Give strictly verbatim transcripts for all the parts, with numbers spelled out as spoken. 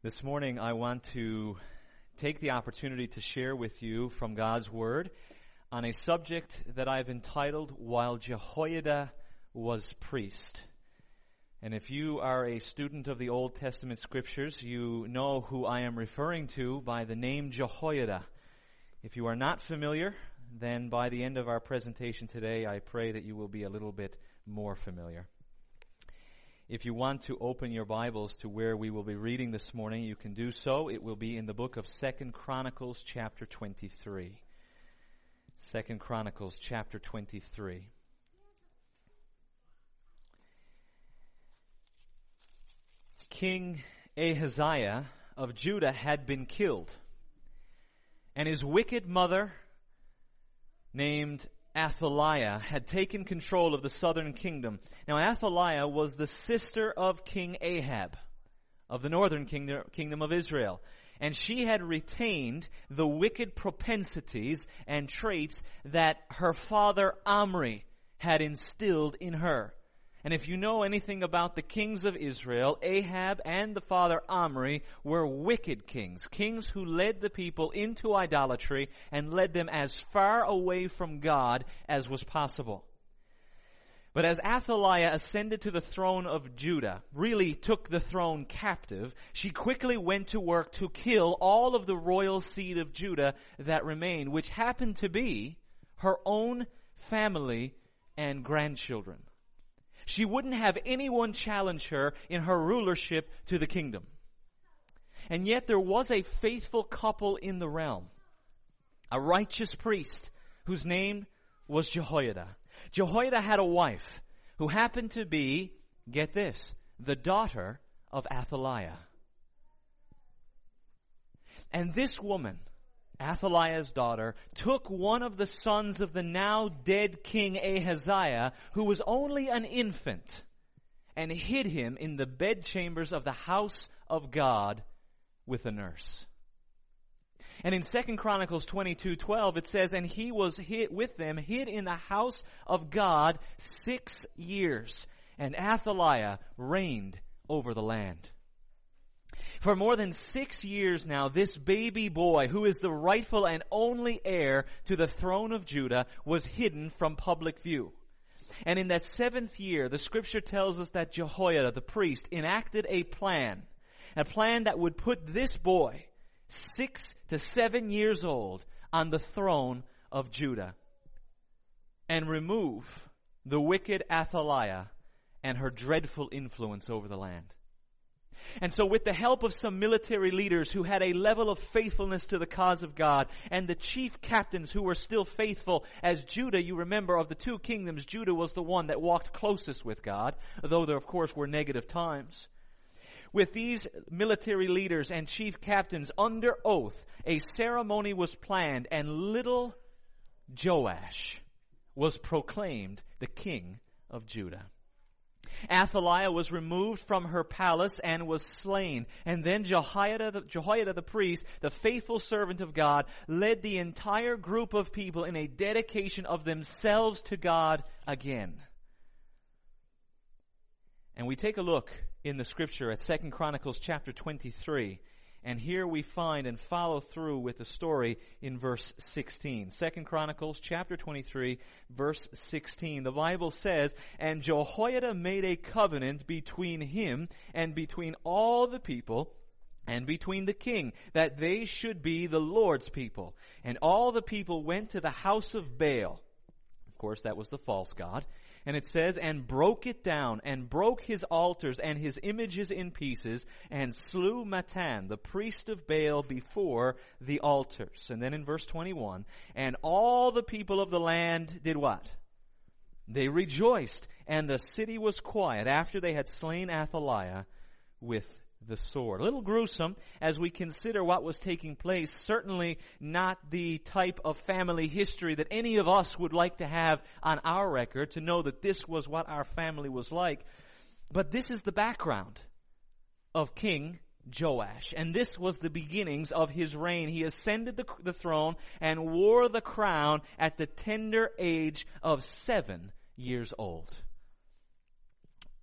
This morning I want to take the opportunity to share with you from God's Word on a subject that I've entitled, While Jehoiada Was Priest. And if you are a student of the Old Testament Scriptures, you know who I am referring to by the name Jehoiada. If you are not familiar, then by the end of our presentation today, I pray that you will be a little bit more familiar. If you want to open your Bibles to where we will be reading this morning, you can do so. It will be in the book of Second Chronicles chapter twenty-three. Second Chronicles chapter twenty-three. King Ahaziah of Judah had been killed, and his wicked mother, named Athaliah, had taken control of the southern kingdom. Now Athaliah was the sister of King Ahab of the northern kingdom, kingdom of Israel. And she had retained the wicked propensities and traits that her father Omri had instilled in her. And if you know anything about the kings of Israel, Ahab and the father Omri were wicked kings. Kings who led the people into idolatry and led them as far away from God as was possible. But as Athaliah ascended to the throne of Judah, really took the throne captive, she quickly went to work to kill all of the royal seed of Judah that remained, which happened to be her own family and grandchildren. She wouldn't have anyone challenge her in her rulership to the kingdom. And yet there was a faithful couple in the realm, a righteous priest whose name was Jehoiada. Jehoiada had a wife who happened to be, get this, the daughter of Athaliah. And this woman, Athaliah's daughter, took one of the sons of the now dead king Ahaziah, who was only an infant, and hid him in the bedchambers of the house of God with a nurse. And in Second Chronicles twenty-two twelve it says, and he was hid with them, hid in the house of God six years, and Athaliah reigned over the land. For more than six years now, this baby boy, who is the rightful and only heir to the throne of Judah, was hidden from public view. And in that seventh year, the scripture tells us that Jehoiada, the priest, enacted a plan, a plan that would put this boy, six to seven years old, on the throne of Judah, and remove the wicked Athaliah and her dreadful influence over the land. And so with the help of some military leaders who had a level of faithfulness to the cause of God, and the chief captains who were still faithful, as Judah, you remember, of the two kingdoms, Judah was the one that walked closest with God, though there of course were negative times. With these military leaders and chief captains under oath, a ceremony was planned, and little Joash was proclaimed the king of Judah. Athaliah was removed from her palace and was slain. And then Jehoiada the, Jehoiada the priest, the faithful servant of God, led the entire group of people in a dedication of themselves to God again. And we take a look in the scripture at Second Chronicles chapter twenty-three. And here we find and follow through with the story in verse sixteen. Second Chronicles chapter twenty-three, verse sixteen. The Bible says, and Jehoiada made a covenant between him and between all the people and between the king, that they should be the Lord's people. And all the people went to the house of Baal. Of course, that was the false god. And it says, and broke it down, and broke his altars and his images in pieces, and slew Matan, the priest of Baal, before the altars. And then in verse twenty-one, and all the people of the land did what? They rejoiced, and the city was quiet after they had slain Athaliah with the sword. A little gruesome as we consider what was taking place. Certainly not the type of family history that any of us would like to have on our record, to know that this was what our family was like. But this is the background of King Joash. And this was the beginnings of his reign. He ascended the, the throne and wore the crown at the tender age of seven years old.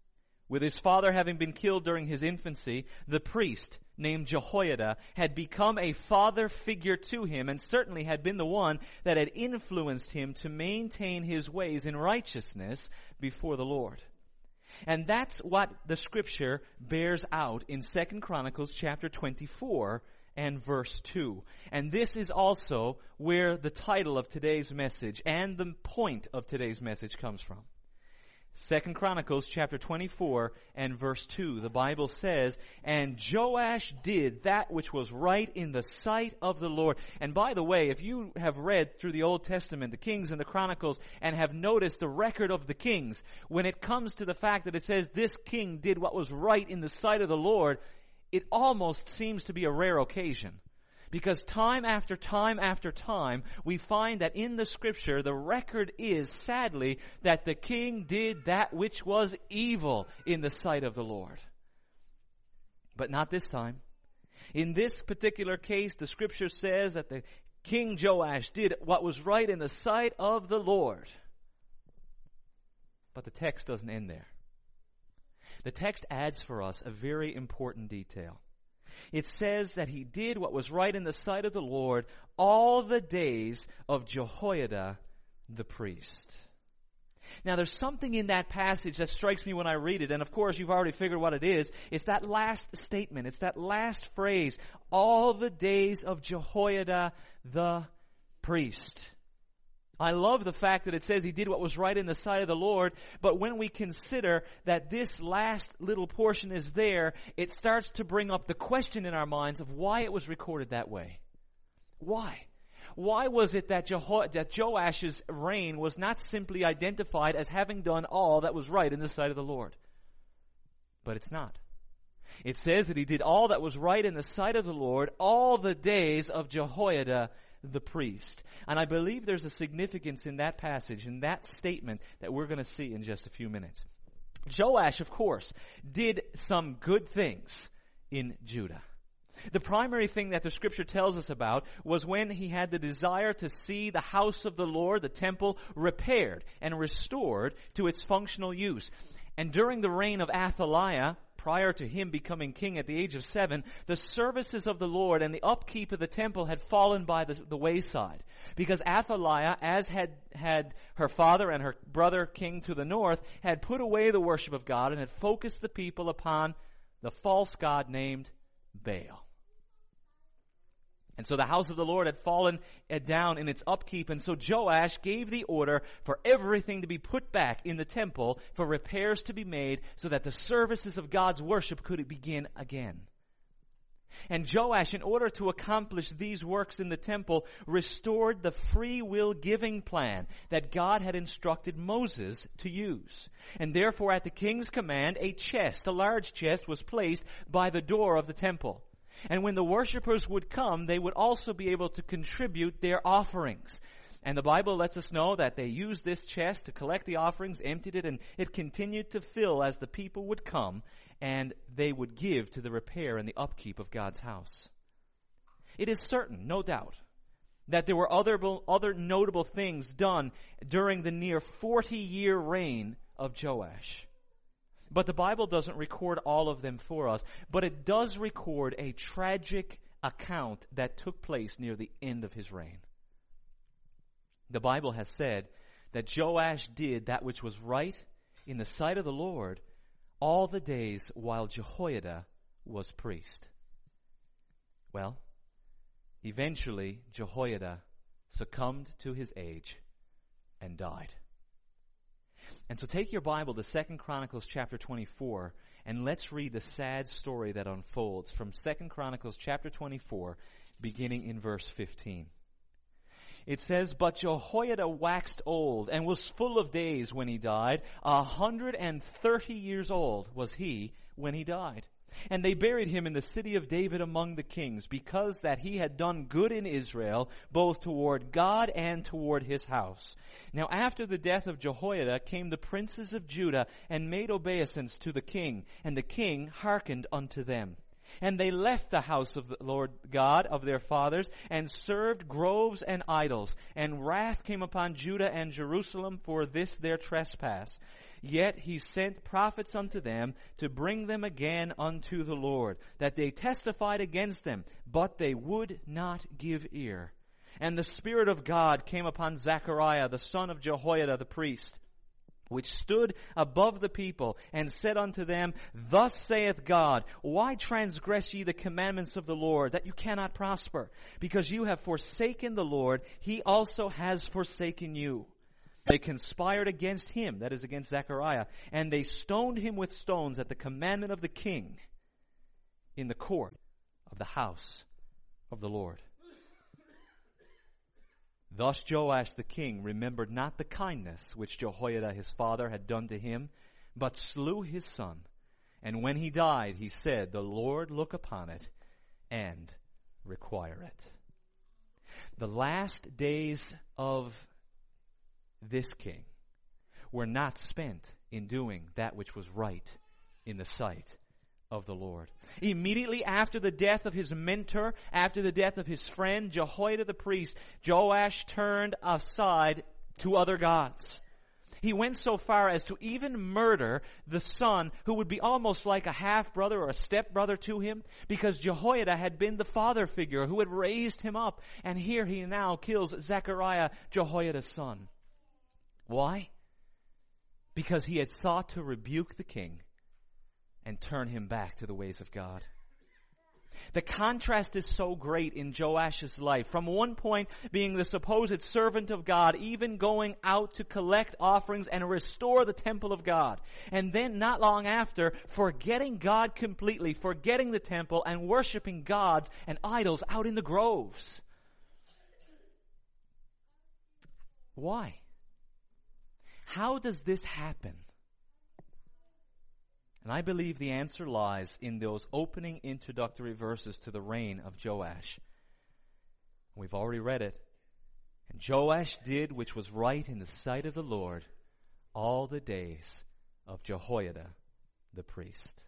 With his father having been killed during his infancy, the priest named Jehoiada had become a father figure to him, and certainly had been the one that had influenced him to maintain his ways in righteousness before the Lord. And that's what the scripture bears out in Second Chronicles chapter twenty-four and verse two. And this is also where the title of today's message and the point of today's message comes from. Second Chronicles chapter twenty-four and verse two, the Bible says, "And Joash did that which was right in the sight of the Lord." And by the way, if you have read through the Old Testament, the Kings and the Chronicles, and have noticed the record of the kings, when it comes to the fact that it says this king did what was right in the sight of the Lord, it almost seems to be a rare occasion. Because time after time after time, we find that in the scripture, the record is, sadly, that the king did that which was evil in the sight of the Lord. But not this time. In this particular case, the scripture says that the King Joash did what was right in the sight of the Lord. But the text doesn't end there. The text adds for us a very important detail. It says that he did what was right in the sight of the Lord all the days of Jehoiada the priest. Now there's something in that passage that strikes me when I read it, and of course you've already figured what it is. It's that last statement. It's that last phrase, all the days of Jehoiada the priest. I love the fact that it says he did what was right in the sight of the Lord, but when we consider that this last little portion is there, it starts to bring up the question in our minds of why it was recorded that way. Why? Why was it that, Jeho- that Joash's reign was not simply identified as having done all that was right in the sight of the Lord? But it's not. It says that he did all that was right in the sight of the Lord all the days of Jehoiada the priest. And I believe there's a significance in that passage, in that statement, that we're going to see in just a few minutes. Joash, of course, did some good things in Judah. The primary thing that the scripture tells us about was when he had the desire to see the house of the Lord, the temple, repaired and restored to its functional use. And during the reign of Athaliah, prior to him becoming king at the age of seven, the services of the Lord and the upkeep of the temple had fallen by the, the wayside. Because Athaliah, as had, had her father and her brother king to the north, had put away the worship of God and had focused the people upon the false god named Baal. And so the house of the Lord had fallen down in its upkeep. And so Joash gave the order for everything to be put back in the temple, for repairs to be made, so that the services of God's worship could begin again. And Joash, in order to accomplish these works in the temple, restored the free will giving plan that God had instructed Moses to use. And therefore, at the king's command, a chest, a large chest, was placed by the door of the temple. And when the worshipers would come, they would also be able to contribute their offerings. And the Bible lets us know that they used this chest to collect the offerings, emptied it, and it continued to fill as the people would come, and they would give to the repair and the upkeep of God's house. It is certain, no doubt, that there were other, other notable things done during the near forty-year reign of Joash. But the Bible doesn't record all of them for us. But it does record a tragic account that took place near the end of his reign. The Bible has said that Joash did that which was right in the sight of the Lord all the days while Jehoiada was priest. Well, eventually Jehoiada succumbed to his age and died. And so take your Bible to Second Chronicles chapter twenty-four, and let's read the sad story that unfolds from Second Chronicles chapter twenty-four, beginning in verse fifteen. It says, "But Jehoiada waxed old and was full of days when he died. A hundred and thirty years old was he when he died. And they buried him in the city of David among the kings, because that he had done good in Israel, both toward God and toward his house. Now after the death of Jehoiada came the princes of Judah, and made obeisance to the king, and the king hearkened unto them. And they left the house of the Lord God of their fathers, and served groves and idols. And wrath came upon Judah and Jerusalem for this their trespass. Yet he sent prophets unto them to bring them again unto the Lord, that they testified against them, but they would not give ear. And the Spirit of God came upon Zechariah, the son of Jehoiada the priest, which stood above the people, and said unto them, Thus saith God, Why transgress ye the commandments of the Lord, that you cannot prosper? Because you have forsaken the Lord, he also has forsaken you. They conspired against him, that is against Zechariah, and they stoned him with stones at the commandment of the king in the court of the house of the Lord. Thus Joash the king remembered not the kindness which Jehoiada his father had done to him, but slew his son. And when he died, he said, The Lord look upon it and require it. The last days of this king were not spent in doing that which was right in the sight of the Lord. Immediately after the death of his mentor, after the death of his friend Jehoiada the priest, Joash turned aside to other gods. He went so far as to even murder the son who would be almost like a half-brother or a step-brother to him, because Jehoiada had been the father figure who had raised him up. And here he now kills Zechariah, Jehoiada's son. Why? Because he had sought to rebuke the king and turn him back to the ways of God. The contrast is so great in Joash's life. From one point being the supposed servant of God, even going out to collect offerings and restore the temple of God. And then not long after, forgetting God completely, forgetting the temple and worshiping gods and idols out in the groves. Why? How does this happen? And I believe the answer lies in those opening introductory verses to the reign of Joash. We've already read it. And Joash did which was right in the sight of the Lord all the days of Jehoiada the priest.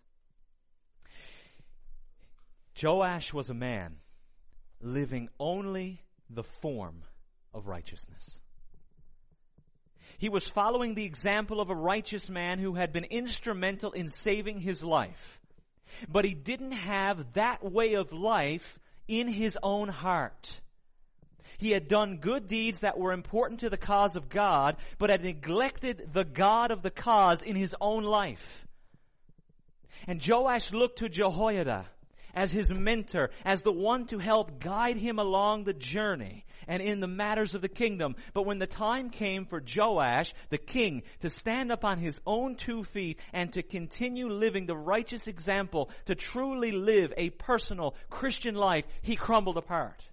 Joash was a man living only the form of righteousness. He was following the example of a righteous man who had been instrumental in saving his life. But he didn't have that way of life in his own heart. He had done good deeds that were important to the cause of God, but had neglected the God of the cause in his own life. And Joash looked to Jehoiada as his mentor, as the one to help guide him along the journey and in the matters of the kingdom. But when the time came for Joash, the king, to stand up on his own two feet and to continue living the righteous example, to truly live a personal Christian life, he crumbled apart.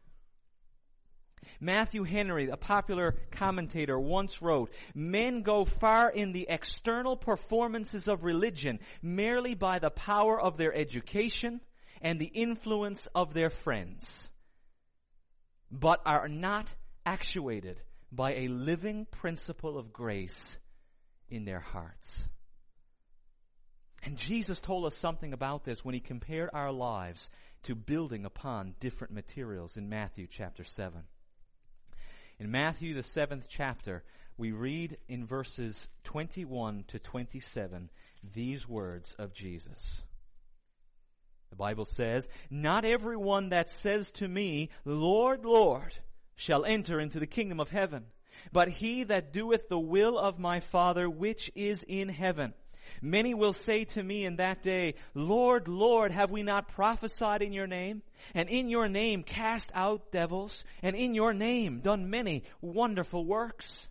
Matthew Henry, a popular commentator, once wrote, Men go far in the external performances of religion merely by the power of their education and the influence of their friends, but are not actuated by a living principle of grace in their hearts. And Jesus told us something about this when he compared our lives to building upon different materials in Matthew chapter seven. In Matthew, the seventh chapter, we read in verses twenty-one to twenty-seven these words of Jesus. The Bible says, Not everyone that says to me, Lord, Lord, shall enter into the kingdom of heaven, but he that doeth the will of my Father which is in heaven. Many will say to me in that day, Lord, Lord, have we not prophesied in your name? And in your name cast out devils? And in your name done many wonderful works?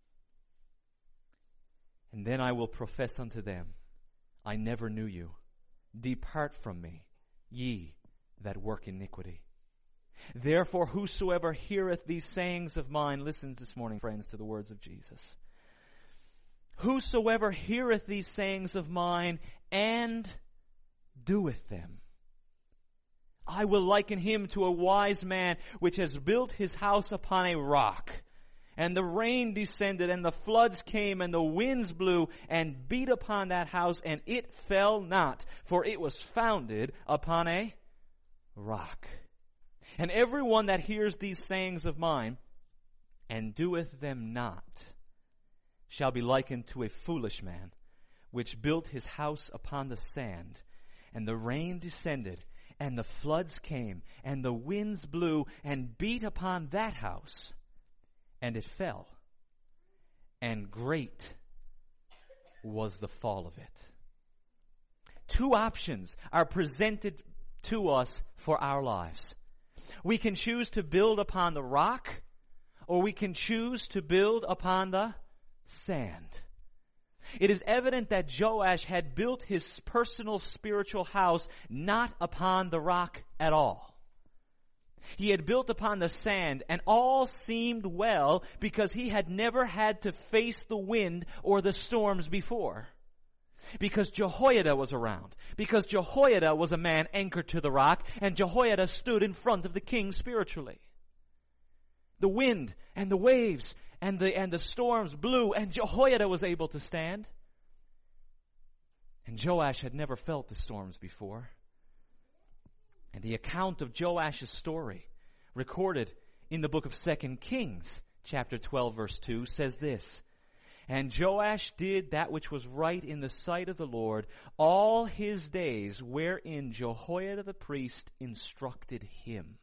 And then I will profess unto them, I never knew you. Depart from me, ye that work iniquity. Therefore whosoever heareth these sayings of mine, listen this morning, friends, to the words of Jesus. Whosoever heareth these sayings of mine and doeth them, I will liken him to a wise man which has built his house upon a rock. And the rain descended, and the floods came, and the winds blew, and beat upon that house, and it fell not, for it was founded upon a rock. And everyone that hears these sayings of mine, and doeth them not, shall be likened to a foolish man, which built his house upon the sand, and the rain descended, and the floods came, and the winds blew, and beat upon that house, and it fell. And great was the fall of it. Two options are presented to us for our lives. We can choose to build upon the rock, or we can choose to build upon the sand. It is evident that Joash had built his personal spiritual house not upon the rock at all. He had built upon the sand, and all seemed well because he had never had to face the wind or the storms before. Because Jehoiada was around. Because Jehoiada was a man anchored to the rock, and Jehoiada stood in front of the king spiritually. The wind and the waves and the and the storms blew, and Jehoiada was able to stand. And Joash had never felt the storms before. And the account of Joash's story, recorded in the book of Second Kings, chapter twelve, verse two, says this: And Joash did that which was right in the sight of the Lord all his days, wherein Jehoiada the priest instructed him.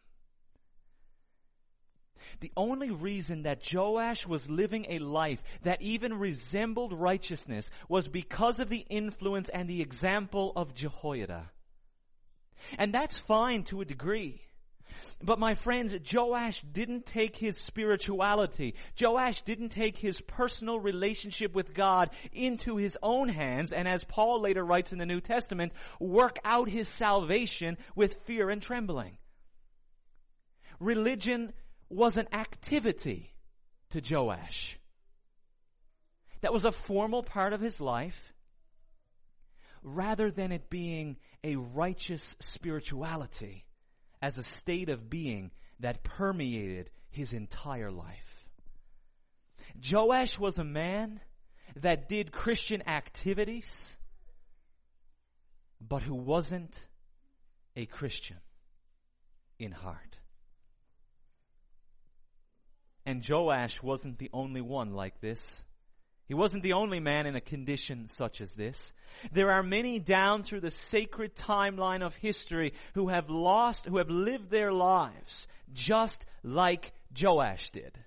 The only reason that Joash was living a life that even resembled righteousness was because of the influence and the example of Jehoiada. And that's fine to a degree. But my friends, Joash didn't take his spirituality, Joash didn't take his personal relationship with God into his own hands, and as Paul later writes in the New Testament, work out his salvation with fear and trembling. Religion was an activity to Joash. That was a formal part of his life, rather than it being a righteous spirituality as a state of being that permeated his entire life. Joash was a man that did Christian activities, but who wasn't a Christian in heart. And Joash wasn't the only one like this. He wasn't the only man in a condition such as this. There are many down through the sacred timeline of history who have lost, who have lived their lives just like Joash did.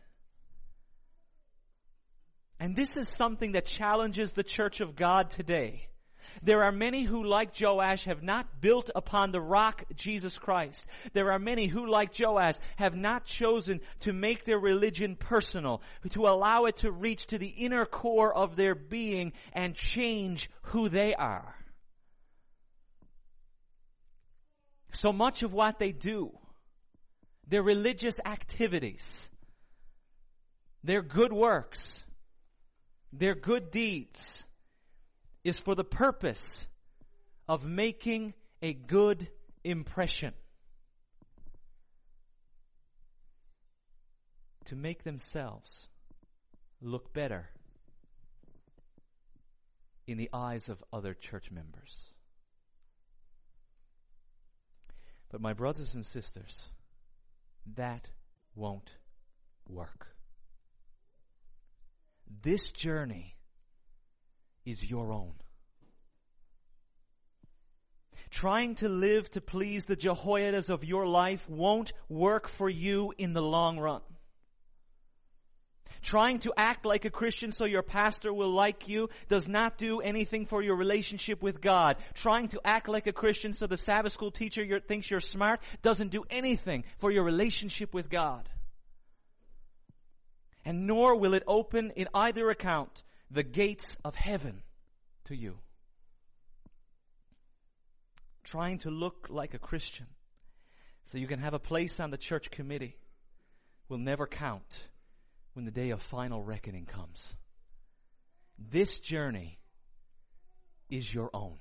And this is something that challenges the church of God today. There are many who, like Joash, have not built upon the rock, Jesus Christ. There are many who, like Joash, have not chosen to make their religion personal, to allow it to reach to the inner core of their being and change who they are. So much of what they do, their religious activities, their good works, their good deeds, is for the purpose of making a good impression, to make themselves look better in the eyes of other church members. But my brothers and sisters, that won't work. This journey is your own. Trying to live to please the Jehoiadas of your life won't work for you in the long run. Trying to act like a Christian so your pastor will like you does not do anything for your relationship with God. Trying to act like a Christian so the Sabbath school teacher you're, thinks you're smart doesn't do anything for your relationship with God. And nor will it open in either account the gates of heaven to you. Trying to look like a Christian so you can have a place on the church committee will never count when the day of final reckoning comes. This journey is your own.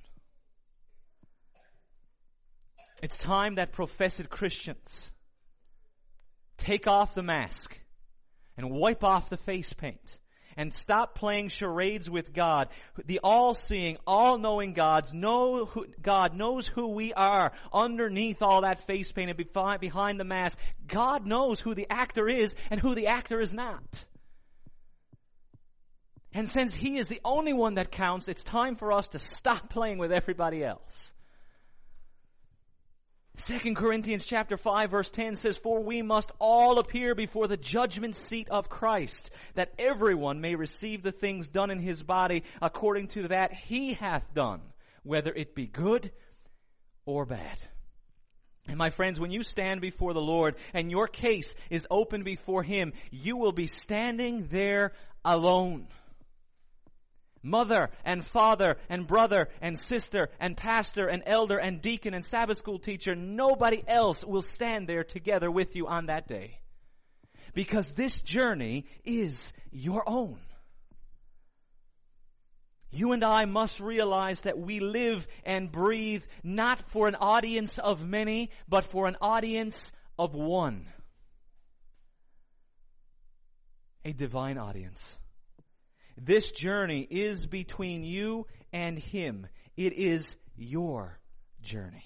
It's time that professed Christians take off the mask and wipe off the face paint and stop playing charades with God. The all-seeing, all-knowing God's know who, God knows who we are underneath all that face paint and behind the mask. God knows who the actor is and who the actor is not. And since He is the only one that counts, it's time for us to stop playing with everybody else. Second Corinthians chapter five verse ten says, "For we must all appear before the judgment seat of Christ, that everyone may receive the things done in his body according to that he hath done, whether it be good or bad." And my friends, when you stand before the Lord and your case is open before Him, you will be standing there alone. Mother and father and brother and sister and pastor and elder and deacon and Sabbath school teacher, nobody else will stand there together with you on that day. Because this journey is your own. You and I must realize that we live and breathe not for an audience of many, but for an audience of one. A divine audience. This journey is between you and Him. It is your journey.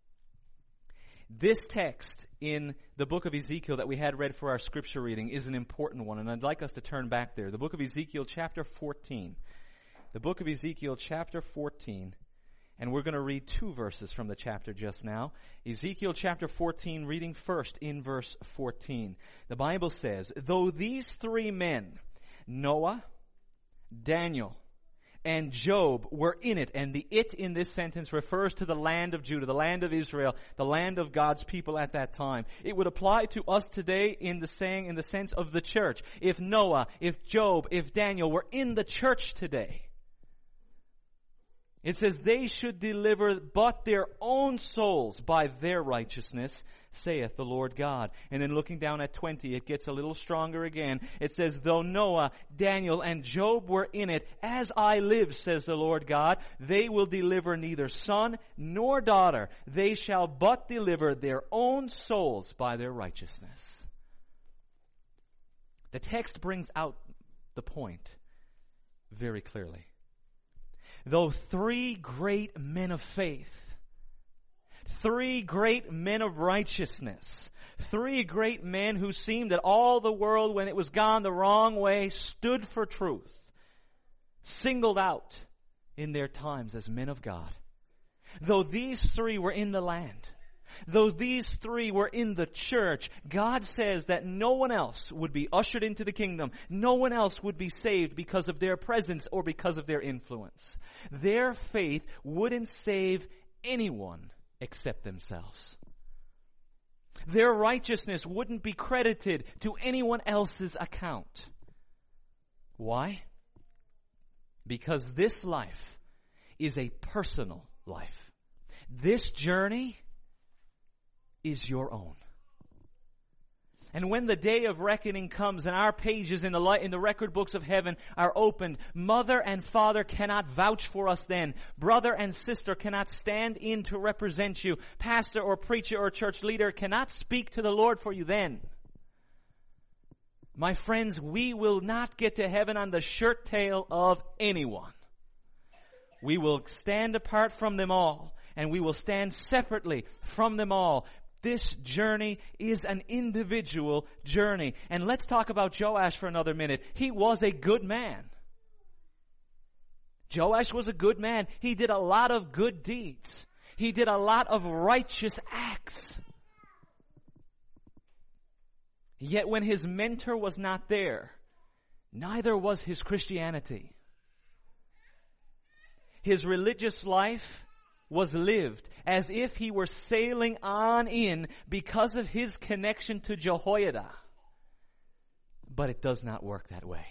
This text in the book of Ezekiel that we had read for our scripture reading is an important one, and I'd like us to turn back there. The book of Ezekiel chapter fourteen. The book of Ezekiel chapter fourteen, and we're going to read two verses from the chapter just now. Ezekiel chapter fourteen, reading first in verse fourteen. The Bible says, "Though these three men, Noah, Daniel, and Job, were in it," and the "it" in this sentence refers to the land of Judah, the land of Israel, the land of God's people at that time. It would apply to us today in the saying, in the sense of the church. If Noah, if Job, if Daniel were in the church today, it says they should deliver but their own souls by their righteousness, saith the Lord God. And then looking down at twenty, it gets a little stronger again. It says, "Though Noah, Daniel, and Job were in it, as I live, says the Lord God, they will deliver neither son nor daughter. They shall but deliver their own souls by their righteousness." The text brings out the point very clearly. Though three great men of faith, three great men of righteousness, three great men who seemed that all the world, when it was gone the wrong way, stood for truth, singled out in their times as men of God. Though these three were in the land, though these three were in the church, God says that no one else would be ushered into the kingdom. No one else would be saved because of their presence or because of their influence. Their faith wouldn't save anyone except themselves. Their righteousness wouldn't be credited to anyone else's account. Why? Because this life is a personal life. This journey is your own. And when the day of reckoning comes and our pages in the light, in the record books of heaven are opened, mother and father cannot vouch for us then. Brother and sister cannot stand in to represent you. Pastor or preacher or church leader cannot speak to the Lord for you then. My friends, we will not get to heaven on the shirt tail of anyone. We will stand apart from them all, and we will stand separately from them all. This journey is an individual journey. And let's talk about Joash for another minute. He was a good man. Joash was a good man. He did a lot of good deeds. He did a lot of righteous acts. Yet when his mentor was not there, neither was his Christianity. His religious life was lived as if he were sailing on in because of his connection to Jehoiada. But it does not work that way.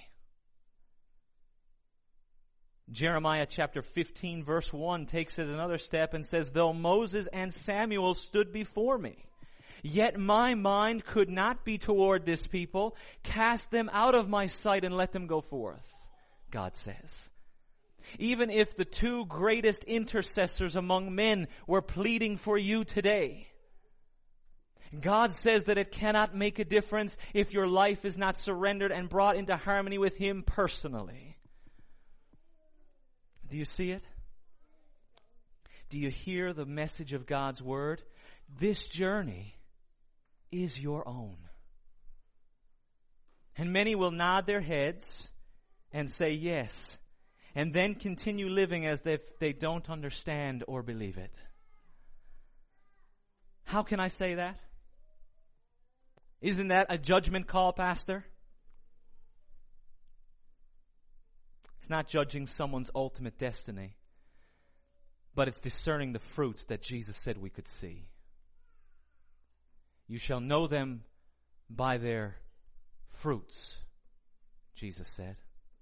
Jeremiah chapter fifteen verse one takes it another step and says, "Though Moses and Samuel stood before me, yet my mind could not be toward this people. Cast them out of my sight and let them go forth," God says. Even if the two greatest intercessors among men were pleading for you today, God says that it cannot make a difference if your life is not surrendered and brought into harmony with Him personally. Do you see it? Do you hear the message of God's Word? This journey is your own. And many will nod their heads and say yes, and then continue living as if they don't understand or believe it. How can I say that? Isn't that a judgment call, Pastor? It's not judging someone's ultimate destiny, but it's discerning the fruits that Jesus said we could see. You shall know them by their fruits, Jesus said.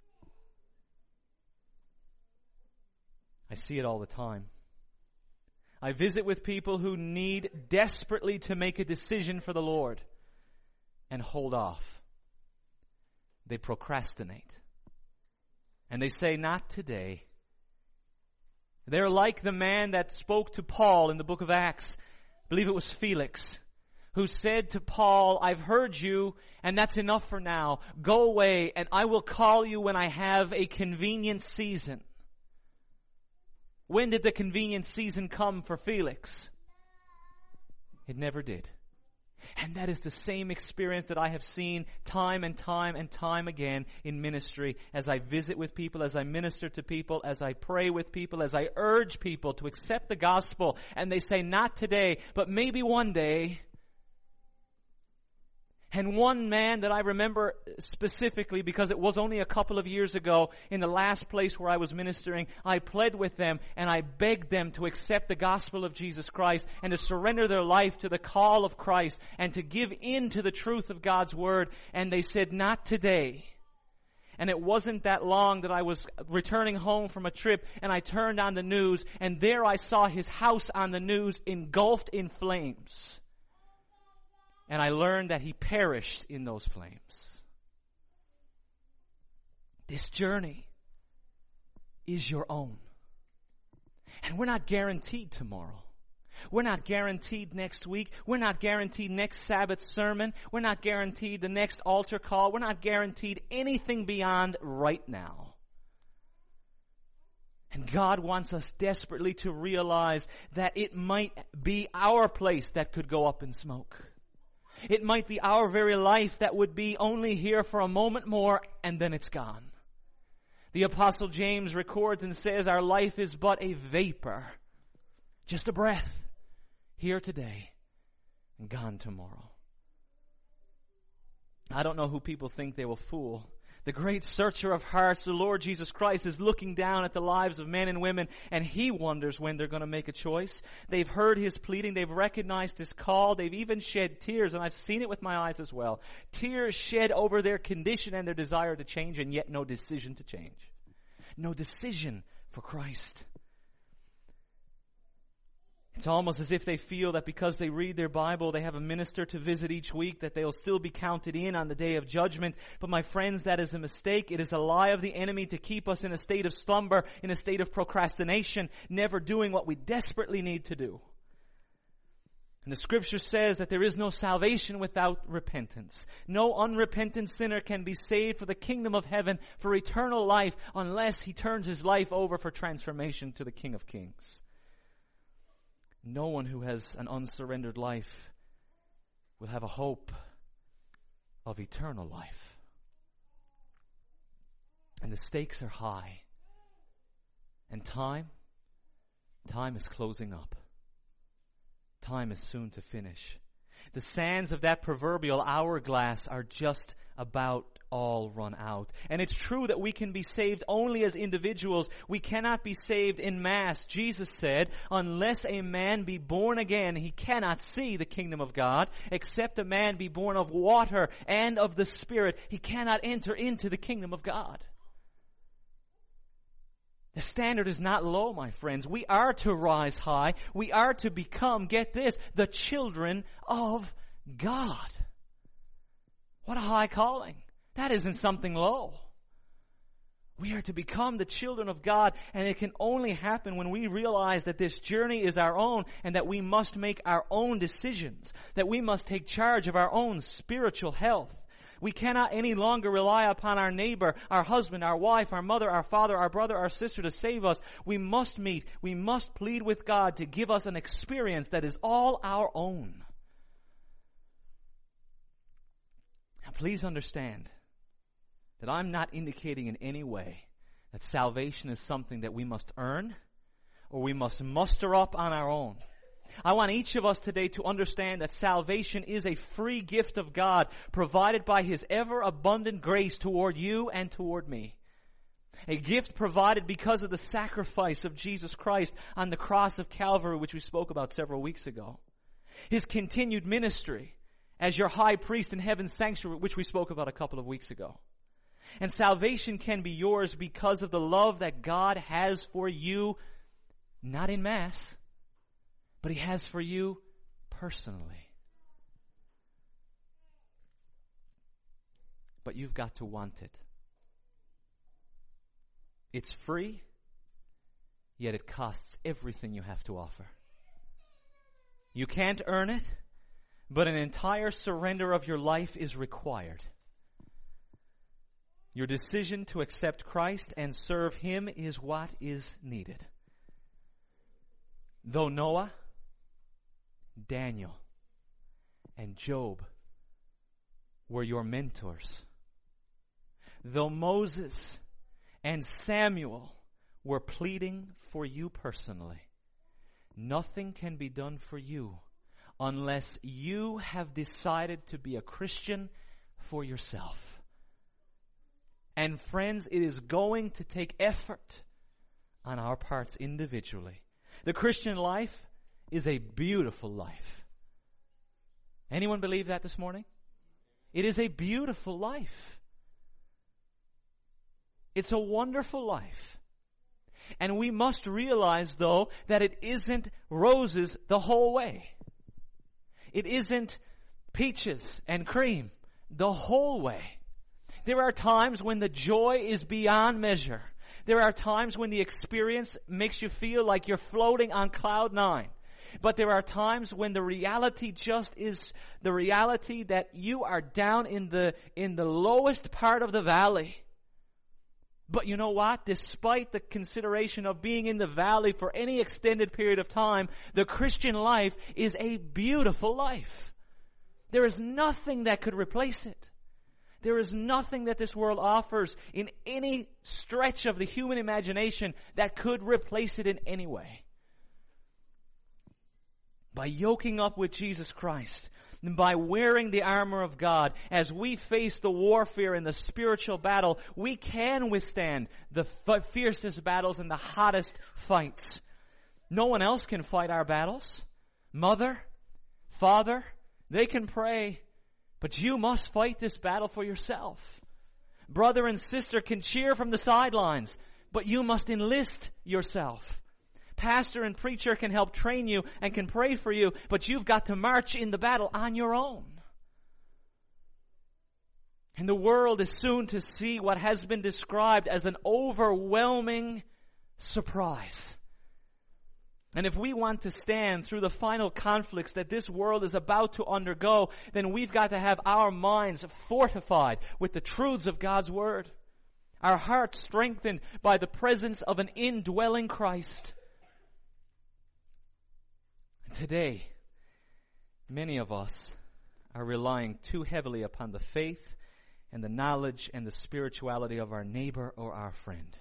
I see it all the time. I visit with people who need desperately to make a decision for the Lord and hold off. They procrastinate. And they say, not today. They're like the man that spoke to Paul in the book of Acts. I believe it was Felix, who said to Paul, I've heard you, and that's enough for now. Go away, and I will call you when I have a convenient season. When did the convenient season come for Felix? It never did. And that is the same experience that I have seen time and time and time again in ministry as I visit with people, as I minister to people, as I pray with people, as I urge people to accept the gospel. And they say, not today, but maybe one day. And one man that I remember specifically, because it was only a couple of years ago, in the last place where I was ministering, I pled with them and I begged them to accept the gospel of Jesus Christ and to surrender their life to the call of Christ and to give in to the truth of God's word. And they said, not today. And it wasn't that long that I was returning home from a trip and I turned on the news and there I saw his house on the news engulfed in flames. And I learned that he perished in those flames. This journey is your own. And we're not guaranteed tomorrow. We're not guaranteed next week. We're not guaranteed next Sabbath sermon. We're not guaranteed the next altar call. We're not guaranteed anything beyond right now. And God wants us desperately to realize that it might be our place that could go up in smoke. It might be our very life that would be only here for a moment more and then it's gone. The Apostle James records and says our life is but a vapor, just a breath, here today and gone tomorrow. I don't know who people think they will fool. The great searcher of hearts, the Lord Jesus Christ, is looking down at the lives of men and women, and He wonders when they're going to make a choice. They've heard His pleading. They've recognized His call. They've even shed tears, and I've seen it with my eyes as well. Tears shed over their condition and their desire to change, and yet no decision to change. No decision for Christ. It's almost as if they feel that because they read their Bible, they have a minister to visit each week, that they'll still be counted in on the day of judgment. But my friends, that is a mistake. It is a lie of the enemy to keep us in a state of slumber, in a state of procrastination, never doing what we desperately need to do. And the Scripture says that there is no salvation without repentance. No unrepentant sinner can be saved for the kingdom of heaven, for eternal life, unless he turns his life over for transformation to the King of Kings. No one who has an unsurrendered life will have a hope of eternal life. And the stakes are high. And time, time is closing up. Time is soon to finish. The sands of that proverbial hourglass are just about all run out. And it's true that we can be saved only as individuals. We cannot be saved in mass. Jesus said, unless a man be born again, he cannot see the kingdom of God. Except a man be born of water and of the Spirit, he cannot enter into the kingdom of God. The standard is not low, my friends. We are to rise high. We are to become, get this, the children of God. What a high calling. That isn't something low. We are to become the children of God, and it can only happen when we realize that this journey is our own and that we must make our own decisions, that we must take charge of our own spiritual health. We cannot any longer rely upon our neighbor, our husband, our wife, our mother, our father, our brother, our sister to save us. We must meet, we must plead with God to give us an experience that is all our own. Now, please understand, that I'm not indicating in any way that salvation is something that we must earn or we must muster up on our own. I want each of us today to understand that salvation is a free gift of God provided by His ever-abundant grace toward you and toward me. A gift provided because of the sacrifice of Jesus Christ on the cross of Calvary, which we spoke about several weeks ago. His continued ministry as your high priest in heaven's sanctuary, which we spoke about a couple of weeks ago. And salvation can be yours because of the love that God has for you, not in mass, but He has for you personally. But you've got to want it. It's free, yet it costs everything you have to offer. You can't earn it, but an entire surrender of your life is required. Your decision to accept Christ and serve Him is what is needed. Though Noah, Daniel, and Job were your mentors, though Moses and Samuel were pleading for you personally, nothing can be done for you unless you have decided to be a Christian for yourself. And friends, it is going to take effort on our parts individually. The Christian life is a beautiful life. Anyone believe that this morning? It is a beautiful life. It's a wonderful life. And we must realize, though, that it isn't roses the whole way. It isn't peaches and cream the whole way. There are times when the joy is beyond measure. There are times when the experience makes you feel like you're floating on cloud nine. But there are times when the reality just is the reality that you are down in the, in the lowest part of the valley. But you know what? Despite the consideration of being in the valley for any extended period of time, the Christian life is a beautiful life. There is nothing that could replace it. There is nothing that this world offers in any stretch of the human imagination that could replace it in any way. By yoking up with Jesus Christ, and by wearing the armor of God, as we face the warfare and the spiritual battle, we can withstand the f- fiercest battles and the hottest fights. No one else can fight our battles. Mother, father, they can pray, but you must fight this battle for yourself. Brother and sister can cheer from the sidelines, but you must enlist yourself. Pastor and preacher can help train you and can pray for you, but you've got to march in the battle on your own. And the world is soon to see what has been described as an overwhelming surprise. And if we want to stand through the final conflicts that this world is about to undergo, then we've got to have our minds fortified with the truths of God's Word. Our hearts strengthened by the presence of an indwelling Christ. Today, many of us are relying too heavily upon the faith and the knowledge and the spirituality of our neighbor or our friend.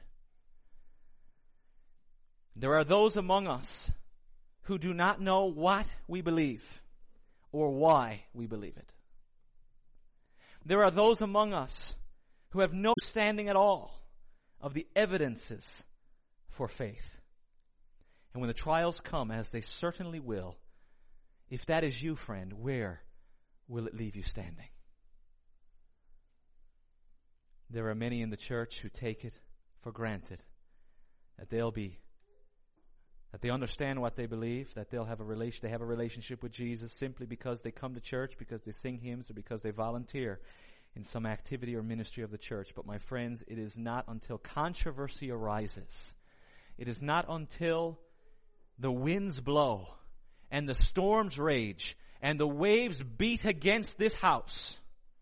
There are those among us who do not know what we believe or why we believe it. There are those among us who have no standing at all of the evidences for faith. And when the trials come, as they certainly will, if that is you, friend, where will it leave you standing? There are many in the church who take it for granted that they'll be, that they understand what they believe, that they'll have a relation, they have a relationship with Jesus simply because they come to church, because they sing hymns, or because they volunteer in some activity or ministry of the church. But my friends, it is not until controversy arises, it is not until the winds blow and the storms rage and the waves beat against this house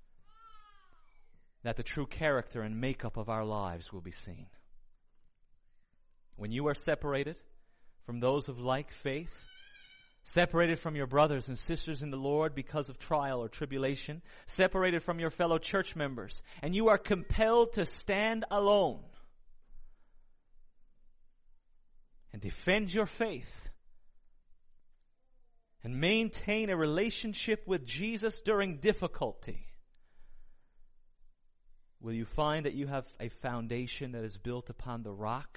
that the true character and makeup of our lives will be seen. When you are separated from those of like faith, separated from your brothers and sisters in the Lord because of trial or tribulation, separated from your fellow church members, and you are compelled to stand alone and defend your faith and maintain a relationship with Jesus during difficulty, will you find that you have a foundation that is built upon the rock?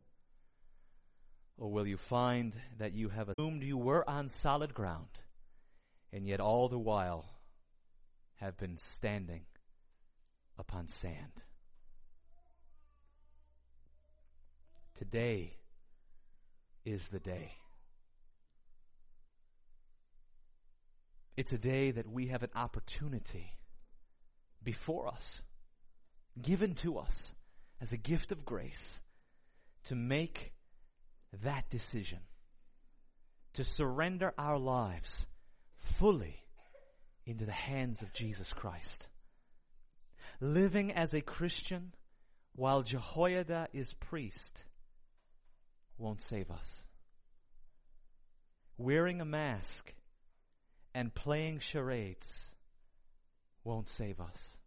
Or will you find that you have assumed you were on solid ground, and yet all the while have been standing upon sand? Today is the day. It's a day that we have an opportunity before us, given to us as a gift of grace, to make that decision, to surrender our lives fully into the hands of Jesus Christ. Living as a Christian while Jehoiada is priest won't save us. Wearing a mask and playing charades won't save us.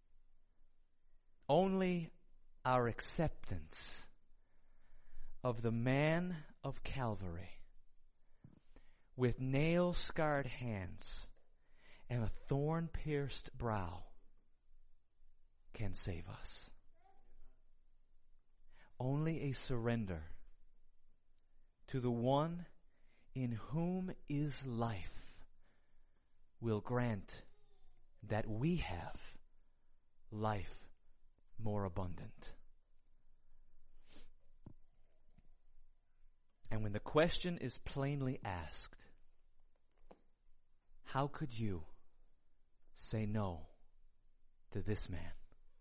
Only our acceptance of the man of Calvary with nail-scarred hands and a thorn-pierced brow can save us. Only a surrender to the one in whom is life will grant that we have life more abundant. And when the question is plainly asked, how could you say no to this man?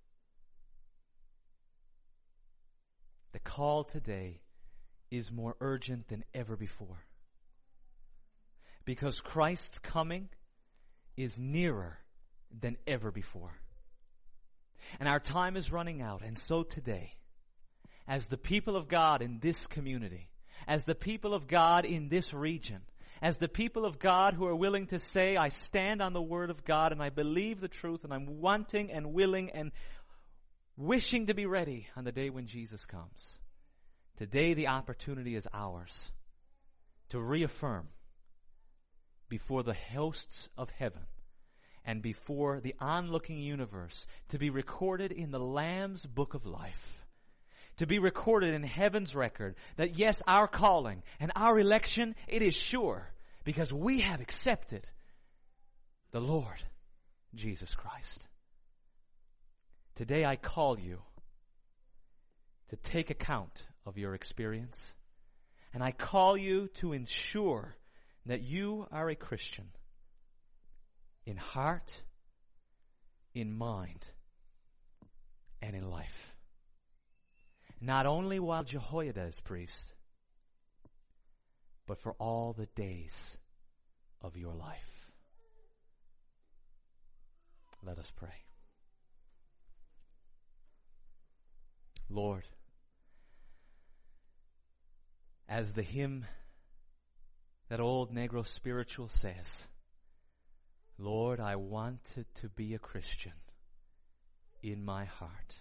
The call today is more urgent than ever before, because Christ's coming is nearer than ever before. And our time is running out, and so today, as the people of God in this community, as the people of God in this region, as the people of God who are willing to say, I stand on the Word of God and I believe the truth, and I'm wanting and willing and wishing to be ready on the day when Jesus comes. Today the opportunity is ours to reaffirm before the hosts of heaven and before the onlooking universe, to be recorded in the Lamb's book of life, to be recorded in heaven's record that yes, our calling and our election, it is sure, because we have accepted the Lord Jesus Christ. Today I call you to take account of your experience, and I call you to ensure that you are a Christian in heart, in mind, and in life. Not only while Jehoiada is priest, but for all the days of your life. Let us pray. Lord, as the hymn, that old Negro spiritual says, Lord, I wanted to be a Christian in my heart.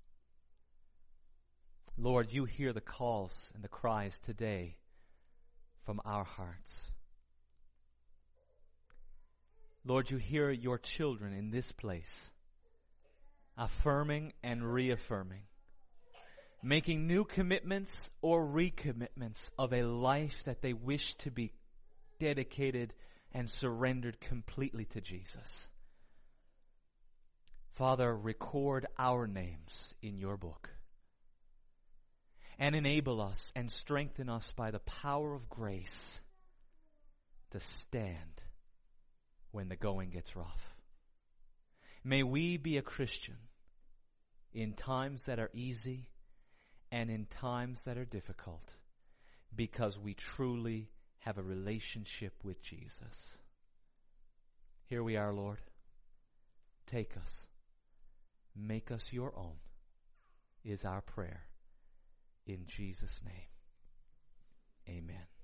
Lord, you hear the calls and the cries today from our hearts. Lord, you hear your children in this place affirming and reaffirming, making new commitments or recommitments of a life that they wish to be dedicated and surrendered completely to Jesus. Father, record our names in your book and enable us and strengthen us by the power of grace to stand when the going gets rough. May we be a Christian in times that are easy and in times that are difficult, because we truly have a relationship with Jesus. Here we are, Lord. Take us. Make us your own, is our prayer. In Jesus' name, amen.